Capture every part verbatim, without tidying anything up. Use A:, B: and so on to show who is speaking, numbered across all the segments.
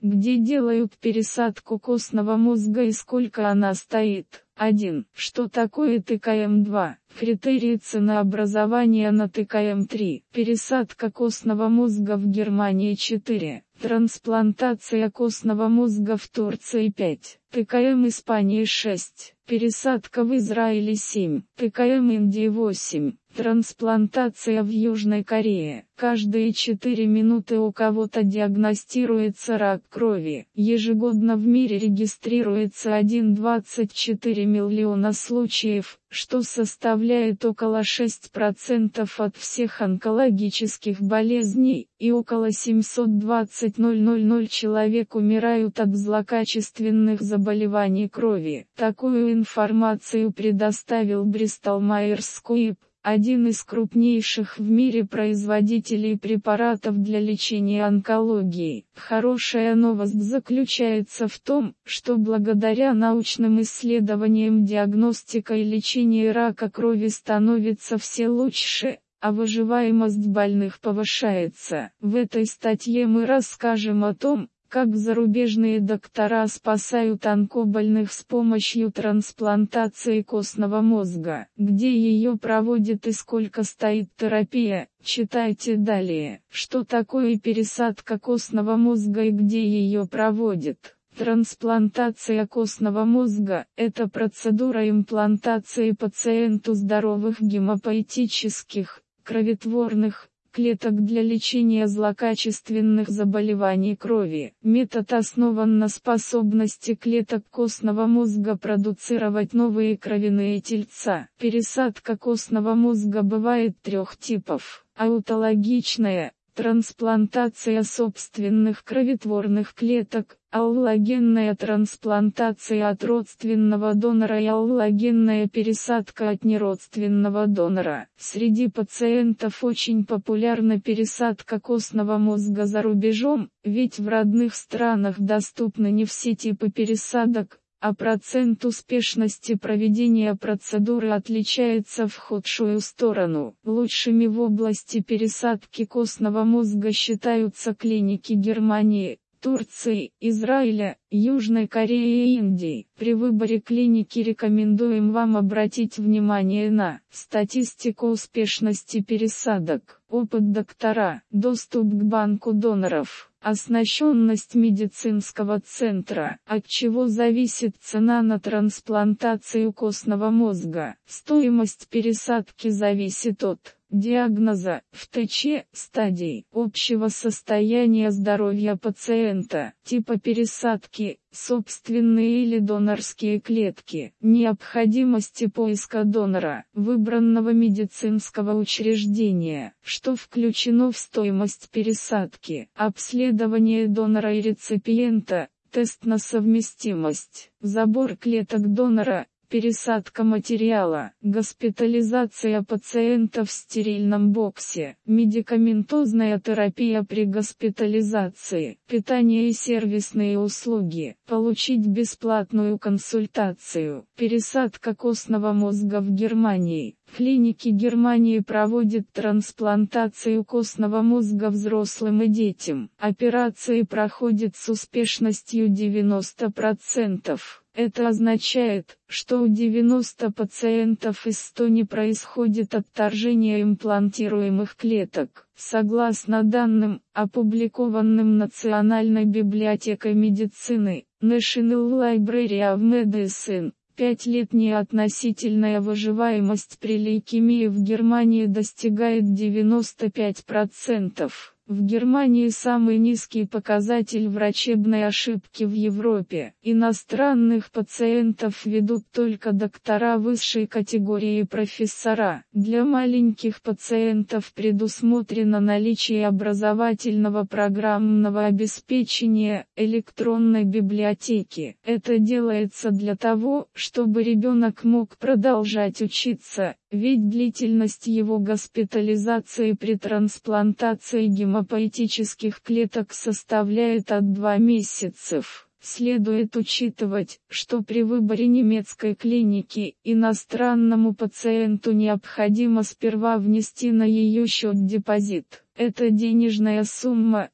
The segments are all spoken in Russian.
A: где делают пересадку костного мозга и сколько она стоит. один. Что такое тэ ка эм два? Критерии ценообразования на тэ ка эм три. Пересадка костного мозга в Германии четыре. Трансплантация костного мозга в Турции пять. тэ ка эм Испании шесть. Пересадка в Израиле семь. тэ ка эм Индии восемь. Трансплантация в Южной Корее. Каждые четыре минуты у кого-то диагностируется рак крови. Ежегодно в мире регистрируется один целых двадцать четыре миллиона случаев, что составляет около шесть процентов от всех онкологических болезней, и около семьсот двадцать тысяч человек умирают от злокачественных заболеваний крови. Такую информацию предоставил Bristol Myers Squibb, один из крупнейших в мире производителей препаратов для лечения онкологии. Хорошая новость заключается в том, что благодаря научным исследованиям диагностика и лечение рака крови становится все лучше, а выживаемость больных повышается. В этой статье мы расскажем о том, как зарубежные доктора спасают онкобольных с помощью трансплантации костного мозга, где ее проводят и сколько стоит терапия. Читайте далее. Что такое пересадка костного мозга и где ее проводят? Трансплантация костного мозга – это процедура имплантации пациенту здоровых гемопоэтических, кроветворных, клеток для лечения злокачественных заболеваний крови. Метод основан на способности клеток костного мозга продуцировать новые кровяные тельца. Пересадка костного мозга бывает трех типов. Аутологичная – трансплантация собственных кроветворных клеток, аллогенная трансплантация от родственного донора и аллогенная пересадка от неродственного донора. Среди пациентов очень популярна пересадка костного мозга за рубежом, ведь в родных странах доступны не все типы пересадок, а процент успешности проведения процедуры отличается в худшую сторону. Лучшими в области пересадки костного мозга считаются клиники Германии, Турции, Израиля, Южной Кореи и Индии. При выборе клиники рекомендуем вам обратить внимание на статистику успешности пересадок, опыт доктора, доступ к банку доноров, оснащенность медицинского центра, от чего зависит цена на трансплантацию костного мозга. Стоимость пересадки зависит от диагноза, в тэ че, стадий, общего состояния здоровья пациента, типа пересадки, собственные или донорские клетки, необходимости поиска донора, выбранного медицинского учреждения, что включено в стоимость пересадки, обследование донора и реципиента, тест на совместимость, забор клеток донора, пересадка материала, госпитализация пациента в стерильном боксе, медикаментозная терапия при госпитализации, питание и сервисные услуги, получить бесплатную консультацию, пересадка костного мозга в Германии. Клиники Германии проводят трансплантацию костного мозга взрослым и детям. Операции проходят с успешностью девяносто процентов. Это означает, что у девяноста пациентов из ста не происходит отторжения имплантируемых клеток. Согласно данным, опубликованным Национальной библиотекой медицины, National Library of Medicine, пятилетняя относительная выживаемость при лейкемии в Германии достигает девяноста пяти процентов. В Германии самый низкий показатель врачебной ошибки в Европе. Иностранных пациентов ведут только доктора высшей категории и профессора. Для маленьких пациентов предусмотрено наличие образовательного программного обеспечения, электронной библиотеки. Это делается для того, чтобы ребенок мог продолжать учиться, ведь длительность его госпитализации при трансплантации гемопоэтических клеток составляет от двух месяцев. Следует учитывать, что при выборе немецкой клиники, иностранному пациенту необходимо сперва внести на ее счет депозит. Эта денежная сумма,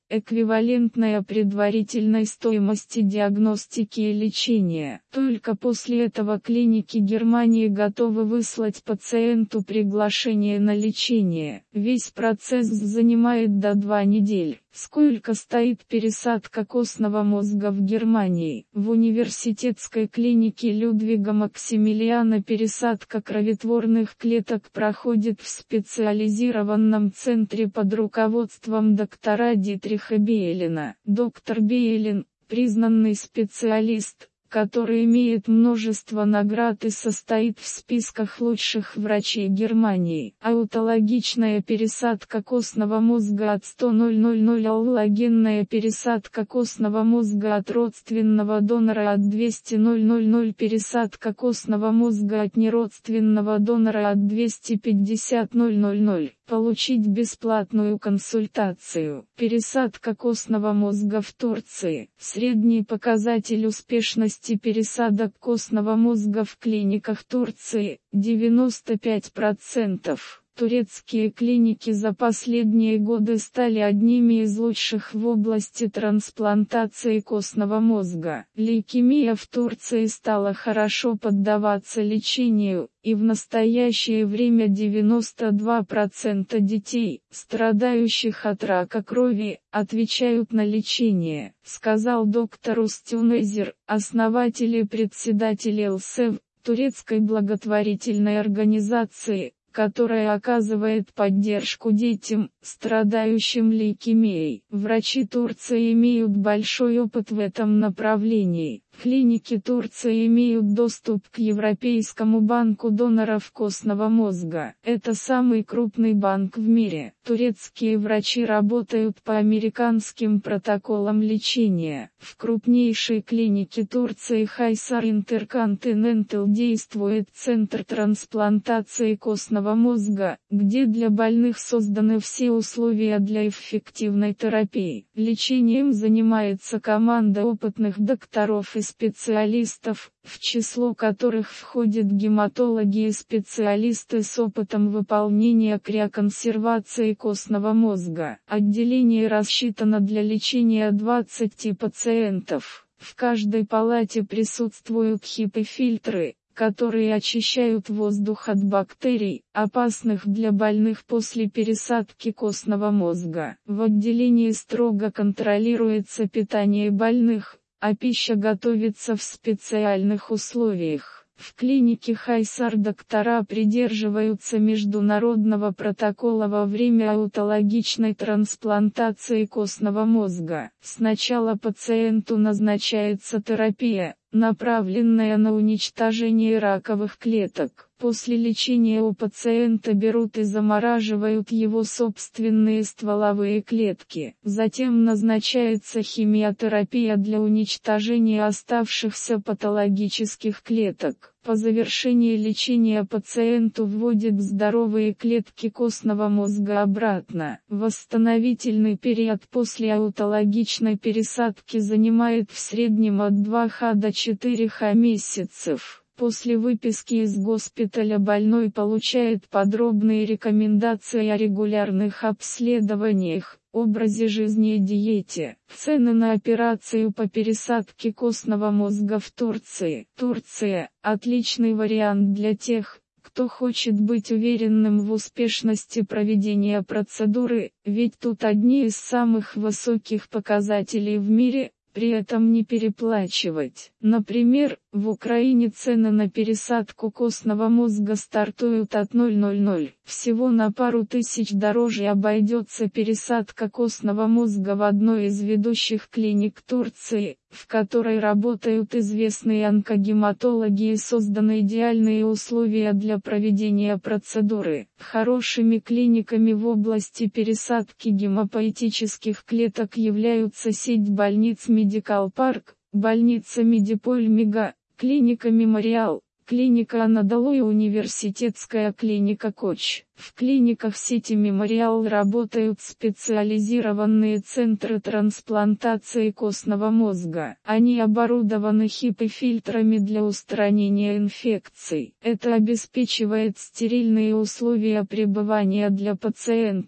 A: эквивалентная предварительной стоимости диагностики и лечения. Только после этого клиники Германии готовы выслать пациенту приглашение на лечение. Весь процесс занимает до двух недель. Сколько стоит пересадка костного мозга в Германии? В университетской клинике Людвига Максимилиана пересадка кроветворных клеток проходит в специализированном центре под руководством доктора Дитриха Бейлина. Доктор Бейлин – признанный специалист, который имеет множество наград и состоит в списках лучших врачей Германии. Аутологичная пересадка костного мозга от сто тысяч, аллогенная пересадка костного мозга от родственного донора от двести тысяч, пересадка костного мозга от неродственного донора от двести пятьдесят тысяч. Получить бесплатную консультацию. Пересадка костного мозга в Турции. Средний показатель успешности пересадок костного мозга в клиниках Турции – девяносто пять процентов. Турецкие клиники за последние годы стали одними из лучших в области трансплантации костного мозга. Лейкемия в Турции стала хорошо поддаваться лечению, и в настоящее время девяносто два процента детей, страдающих от рака крови, отвечают на лечение, сказал доктор Устюнезер, основатель и председатель эл-сэв, турецкой благотворительной организации, которая оказывает поддержку детям, страдающим лейкемией. Врачи Турции имеют большой опыт в этом направлении. Клиники Турции имеют доступ к Европейскому банку доноров костного мозга. Это самый крупный банк в мире. Турецкие врачи работают по американским протоколам лечения. В крупнейшей клинике Турции Хайсар Интерконтинентал действует центр трансплантации костного мозга, где для больных созданы все условия для эффективной терапии. Лечением занимается команда опытных докторов и специалистов, в число которых входят гематологи и специалисты с опытом выполнения криоконсервации костного мозга. Отделение рассчитано для лечения двадцати пациентов. В каждой палате присутствуют хипи-фильтры, которые очищают воздух от бактерий, опасных для больных после пересадки костного мозга. В отделении строго контролируется питание больных, а пища готовится в специальных условиях. В клинике Хайсар доктора придерживаются международного протокола во время аутологичной трансплантации костного мозга. Сначала пациенту назначается терапия, направленная на уничтожение раковых клеток. После лечения у пациента берут и замораживают его собственные стволовые клетки. Затем назначается химиотерапия для уничтожения оставшихся патологических клеток. По завершении лечения пациенту вводят здоровые клетки костного мозга обратно. Восстановительный период после аутологичной пересадки занимает в среднем от двух до четырёх месяцев. После выписки из госпиталя больной получает подробные рекомендации о регулярных обследованиях, образе жизни и диете. Цены на операцию по пересадке костного мозга в Турции. Турция – отличный вариант для тех, кто хочет быть уверенным в успешности проведения процедуры, ведь тут одни из самых высоких показателей в мире, при этом не переплачивать. Например, в Украине цены на пересадку костного мозга стартуют от ноль. Всего на пару тысяч дороже обойдется пересадка костного мозга в одной из ведущих клиник Турции, в которой работают известные онкогематологи и созданы идеальные условия для проведения процедуры. Хорошими клиниками в области пересадки гемопоэтических клеток являются сеть больниц Медикал Парк, больница Медиполь Мега, клиника Мемориал, клиника Анадолу и университетская клиника Коч. В клиниках сети Мемориал работают специализированные центры трансплантации костного мозга. Они оборудованы хипи-фильтрами для устранения инфекций. Это обеспечивает стерильные условия пребывания для пациентов.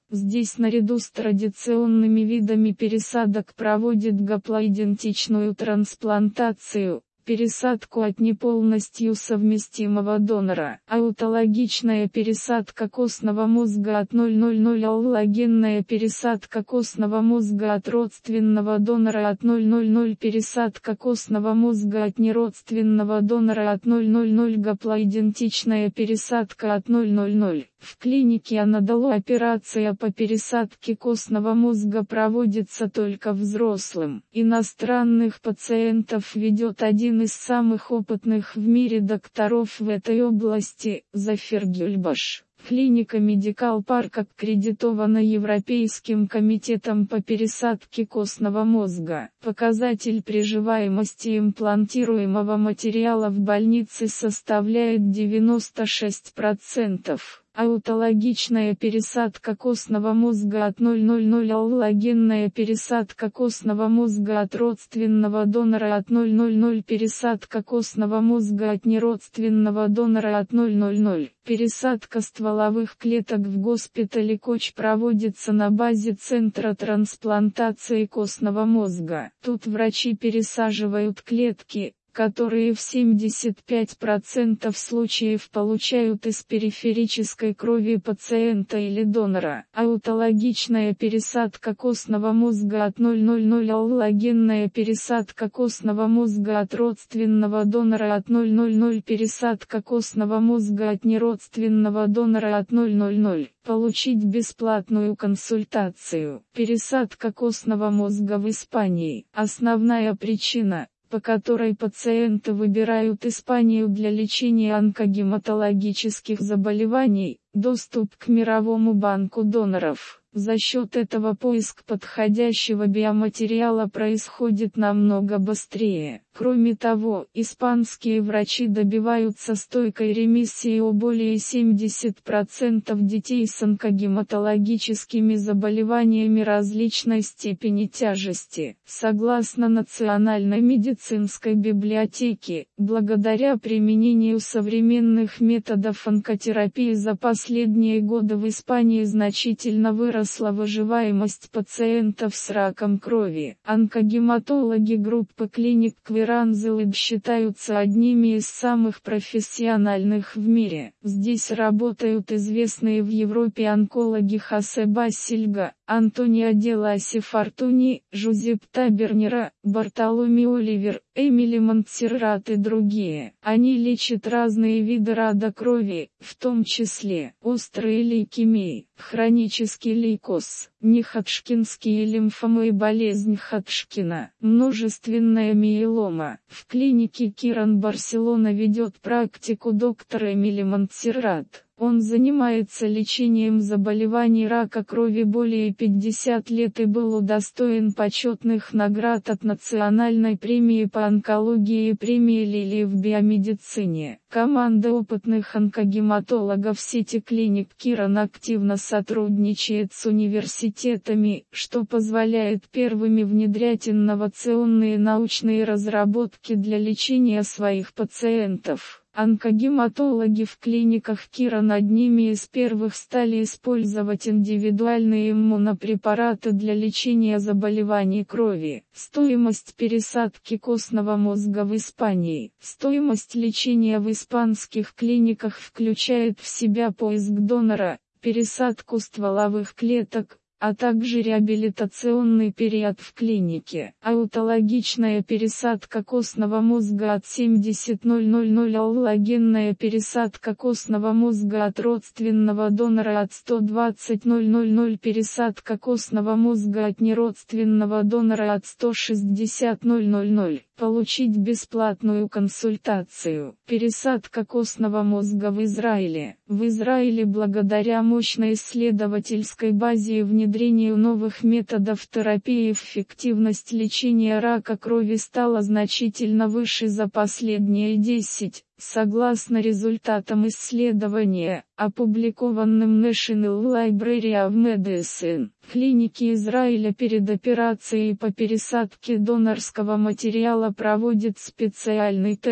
A: Здесь наряду с традиционными видами пересадок проводит гаплоидентичную трансплантацию, пересадку от неполностью совместимого донора. Аутологичная пересадка костного мозга от ноль ноль ноль, аллогенная пересадка костного мозга от родственного донора от ноль ноль ноль, пересадка костного мозга от неродственного донора от ноль ноль ноль, гаплоидентичная пересадка от ноль ноль ноль. В клинике Анадолу операция по пересадке костного мозга проводится только взрослым. Иностранных пациентов ведет один из самых опытных в мире докторов в этой области, Зафер Гюльбаш. Клиника Медикал Парк аккредитована Европейским комитетом по пересадке костного мозга. Показатель приживаемости имплантируемого материала в больнице составляет девяносто шесть процентов. Аутологичная пересадка костного мозга от ноль ноль ноль, аллогенная пересадка костного мозга от родственного донора от ноль ноль ноль, пересадка костного мозга от неродственного донора от ноль ноль ноль. Пересадка стволовых клеток в госпитале Коч проводится на базе Центра трансплантации костного мозга. Тут врачи пересаживают клетки, которые в семьдесят пять процентов случаев получают из периферической крови пациента или донора. Аутологичная пересадка костного мозга от ноль ноль ноль, аллогенная пересадка костного мозга от родственного донора от ноль ноль ноль, пересадка костного мозга от неродственного донора от ноль ноль ноль. Получить бесплатную консультацию. Пересадка костного мозга в Испании. Основная причина, по которой пациенты выбирают Испанию для лечения онкогематологических заболеваний, доступ к мировому банку доноров. За счет этого поиск подходящего биоматериала происходит намного быстрее. Кроме того, испанские врачи добиваются стойкой ремиссии у более семидесяти процентов детей с онкогематологическими заболеваниями различной степени тяжести. Согласно Национальной медицинской библиотеке, благодаря применению современных методов онкотерапии за последние годы в Испании значительно выросла выживаемость пациентов с раком крови. Онкогематологи группы клиник Квиранзелыб считаются одними из самых профессиональных в мире. Здесь работают известные в Европе онкологи Хосе Басильга, Антонио де Ласи Фортуни, Жузеп Табернера, Бартоломи Оливер, Эмили Монтсеррат и другие. Они лечат разные виды рака крови, в том числе острые лейкемии, хронический лейкоз, неходжкинские лимфомы и болезнь Ходжкина, множественная миелома. В клинике Киран Барселона ведет практику доктор Эмили Монтсеррат. Он занимается лечением заболеваний рака крови более пятидесяти лет и был удостоен почетных наград от Национальной премии по онкологии и премии Лилии в биомедицине. Команда опытных онкогематологов сети клиник Киран активно сотрудничает с университетами, что позволяет первыми внедрять инновационные научные разработки для лечения своих пациентов. Онкогематологи в клиниках Киран одними из первых стали использовать индивидуальные иммунопрепараты для лечения заболеваний крови. Стоимость пересадки костного мозга в Испании. Стоимость лечения в испанских клиниках включает в себя поиск донора, пересадку стволовых клеток, а также реабилитационный период в клинике. Аутологичная пересадка костного мозга от семидесяти тысяч, аллогенная пересадка костного мозга от родственного донора от ста двадцати тысяч, пересадка костного мозга от неродственного донора от ста шестидесяти тысяч. Получить бесплатную консультацию. Пересадка костного мозга в Израиле. В Израиле благодаря мощной исследовательской базе и внедрению новых методов терапии эффективность лечения рака крови стала значительно выше за последние десять. Согласно результатам исследования, опубликованным National Library of Medicine, клиники Израиля перед операцией по пересадке донорского материала проводят специальный тест,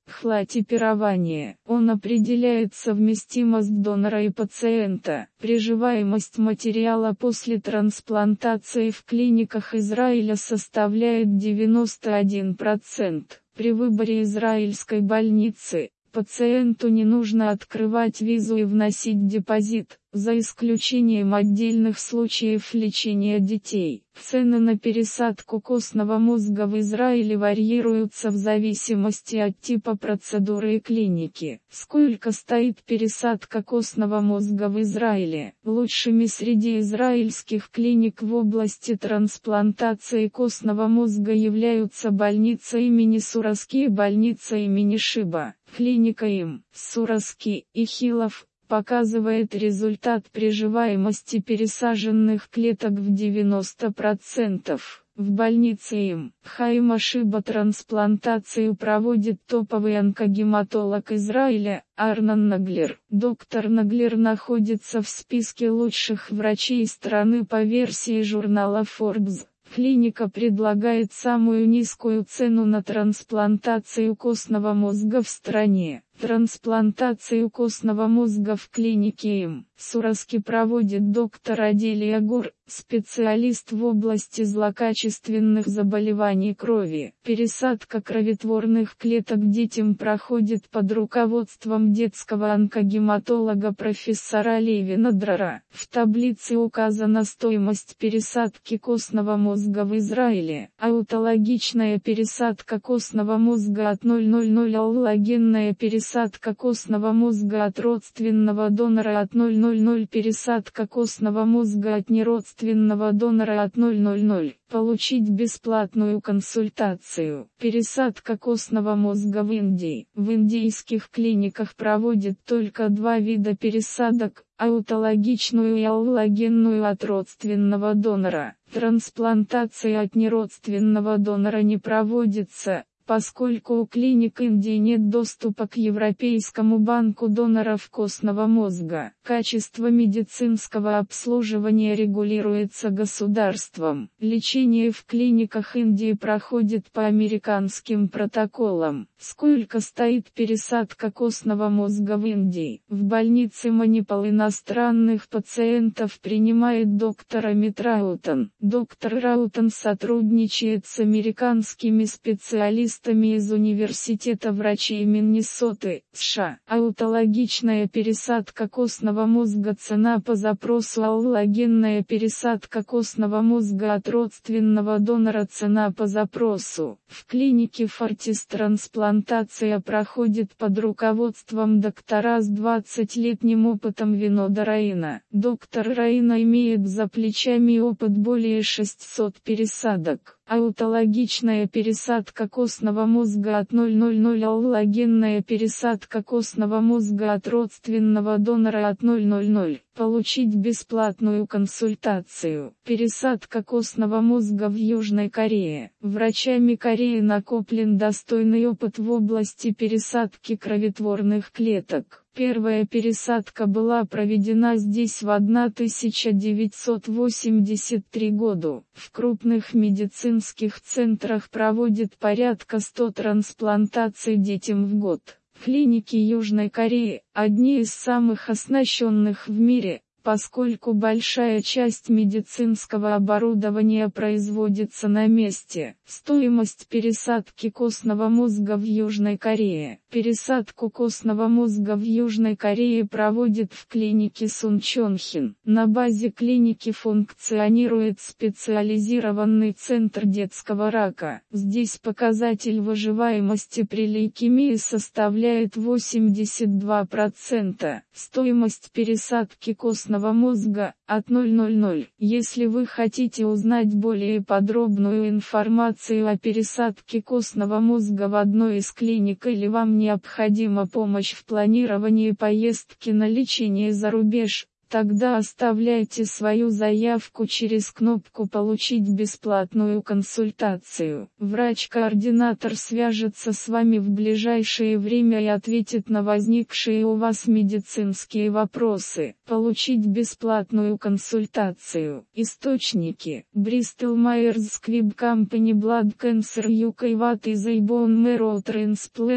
A: хлотипирование. Он определяет совместимость донора и пациента. Приживаемость материала после трансплантации в клиниках Израиля составляет девяносто один процент. При выборе израильской больницы, пациенту не нужно открывать визу и вносить депозит, за исключением отдельных случаев лечения детей. Цены на пересадку костного мозга в Израиле варьируются в зависимости от типа процедуры и клиники. Сколько стоит пересадка костного мозга в Израиле? Лучшими среди израильских клиник в области трансплантации костного мозга являются больница имени Сураски и больница имени Шиба. Клиника им, Сураски и Хилов показывает результат приживаемости пересаженных клеток в девяносто процентов. В больнице им, Хаима Шиба трансплантацию проводит топовый онкогематолог Израиля, Арнон Наглер. Доктор Наглер находится в списке лучших врачей страны по версии журнала Forbes. Клиника предлагает самую низкую цену на трансплантацию костного мозга в стране. Трансплантацию костного мозга в клинике им, Сураски проводит доктор Аделия Гор, специалист в области злокачественных заболеваний крови. Пересадка кроветворных клеток детям проходит под руководством детского онкогематолога профессора Левина Драра. В таблице указана стоимость пересадки костного мозга в Израиле. Аутологичная пересадка костного мозга от ноль ноль ноль, аллогенная пересадка Пересадка костного мозга от родственного донора от ноль ноль ноль, пересадка костного мозга от неродственного донора от ноль ноль ноль. Получить бесплатную консультацию. Пересадка костного мозга в Индии. В индийских клиниках проводят только два вида пересадок: аутологичную и аллогенную от родственного донора. Трансплантация от неродственного донора не проводится, поскольку у клиник Индии нет доступа к Европейскому банку доноров костного мозга. Качество медицинского обслуживания регулируется государством. Лечение в клиниках Индии проходит по американским протоколам. Сколько стоит пересадка костного мозга в Индии? В больнице Манипал иностранных пациентов принимает доктор Амит Раутан. Доктор Раутан сотрудничает с американскими специалистами из Университета врачей Миннесоты, США. Аутологичная пересадка костного мозга. Цена по запросу: аллогенная пересадка костного мозга от родственного донора. Цена по запросу. В клинике Фортис трансплантация проходит под руководством доктора с двадцатилетним опытом Винода Раина. Доктор Раина имеет за плечами опыт более шестисот пересадок. Аутологичная пересадка костного мозга от ноль ноль ноль, аллогенная пересадка костного мозга от родственного донора от ноль ноль ноль. Получить бесплатную консультацию. Пересадка костного мозга в Южной Корее. Врачами Кореи накоплен достойный опыт в области пересадки кроветворных клеток. Первая пересадка была проведена здесь в тысяча девятьсот восемьдесят третьем году. В крупных медицинских центрах проводят порядка ста трансплантаций детям в год. Клиники Южной Кореи – одни из самых оснащенных в мире, поскольку большая часть медицинского оборудования производится на месте. Стоимость пересадки костного мозга в Южной Корее. Пересадку костного мозга в Южной Корее проводят в клинике Сунчонхин. На базе клиники функционирует специализированный центр детского рака. Здесь показатель выживаемости при лейкемии составляет восемьдесят два процента. Стоимость пересадки костного мозга от ноль ноль ноль. Если вы хотите узнать более подробную информацию о пересадке костного мозга в одной из клиник или вам необходима помощь в планировании поездки на лечение за рубеж, тогда оставляйте свою заявку через кнопку «Получить бесплатную консультацию». Врач-координатор свяжется с вами в ближайшее время и ответит на возникшие у вас медицинские вопросы. Получить бесплатную консультацию. Источники: Bristol Myers Squibb Company, Blood Cancer ю кей, What is a Bone Marrow Transplant,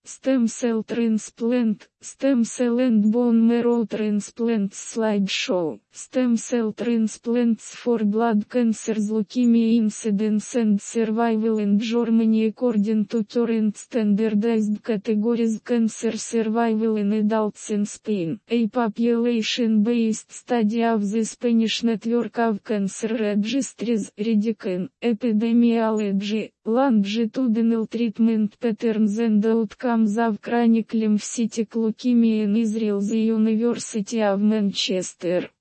A: stem cell transplant, stem cell and bone marrow transplants slideshow, stem cell transplants for blood cancers, leukemia incidence and survival in Germany according to current standardized categories, cancer survival in adults in Spain, a population-based study of the Spanish network of cancer registries, Redican, epidemiology, longitudinal treatment patterns and outcomes of chronic lymphocytic leukemia in Israel, the University of Manchester.